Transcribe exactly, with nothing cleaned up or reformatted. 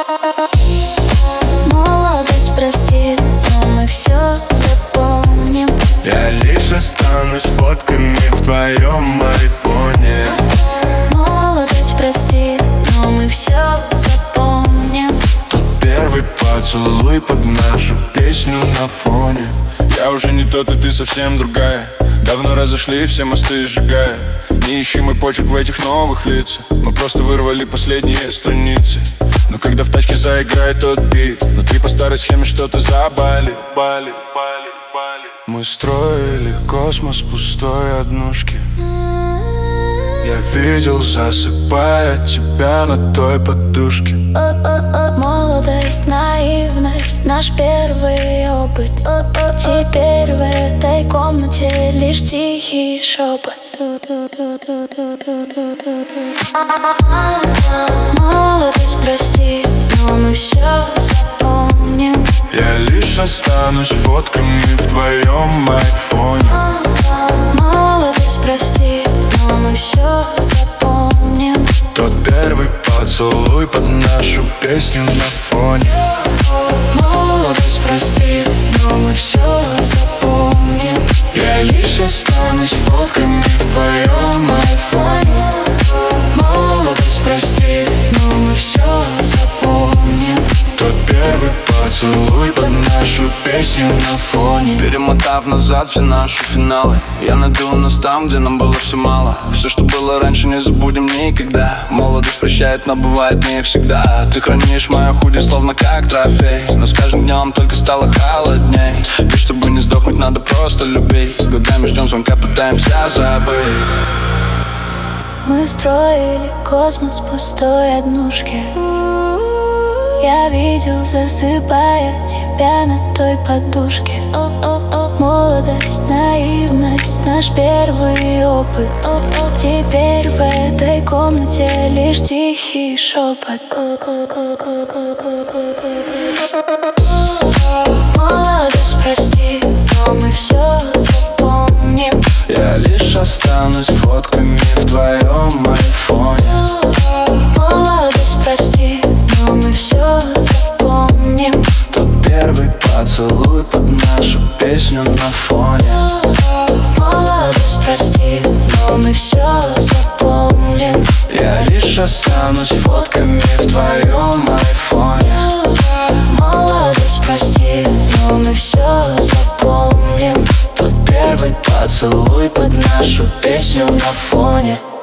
Молодость простит, но мы все запомним. Я лишь останусь фотками в твоем айфоне. Молодость простит, но мы все запомним. Тот первый поцелуй под нашу песню на фоне. Я уже не тот, и ты совсем другая. Давно разошли, все мосты сжигая. Не ищи мой почерк в этих новых лицах. Мы просто вырвали последние страницы. Но когда в тачке заиграет тот бит, внутри по старой схеме что-то забали, бали, бали, бали. Мы строили космос пустой однушки. Я видел, засыпая тебя на той подушке. Молодость, наивность, наш первый опыт. Теперь в этой комнате лишь тихий шепот. Молодость прости, но мы все запомним. Я лишь останусь фотками в твоем айфоне. Молодость прости, но мы все запомним. Тот первый поцелуй под нашу песню на фоне. Молодость прости, но мы все запомним. Я лишь останусь фотками в твоем айфоне. Молодость прости, но мы все запомним. Тот первый поцелуй под нашу песню на фоне. Перемотав назад все наши финалы, я найду нас там, где нам было все мало. Все, что было раньше, не забудем никогда. Молодость прощает, но бывает не всегда. Ты хранишь мое худи словно как трофей, но с каждым днем только стало холодней. И чтобы не сдохнуть, надо просто любить. Годами ждем звонка, пытаемся забыть. Мы строили космос пустой однушки. Я видел, засыпая тебя на той подушке. Молодость, наивность, наш первый опыт. Теперь в этой комнате лишь тихий шепот. Молодость прости, но мы все запомним. Я лишь останусь фотками в твоем айфоне. Молодость прости, но мы все запомним. Тот первый поцелуй под нашу песню на фоне. Молодость прости, но мы все запомним. Я лишь останусь фотками в твоем айфоне. Молодость прости, но мы все запомним. Тот первый поцелуй под нашу песню на фоне.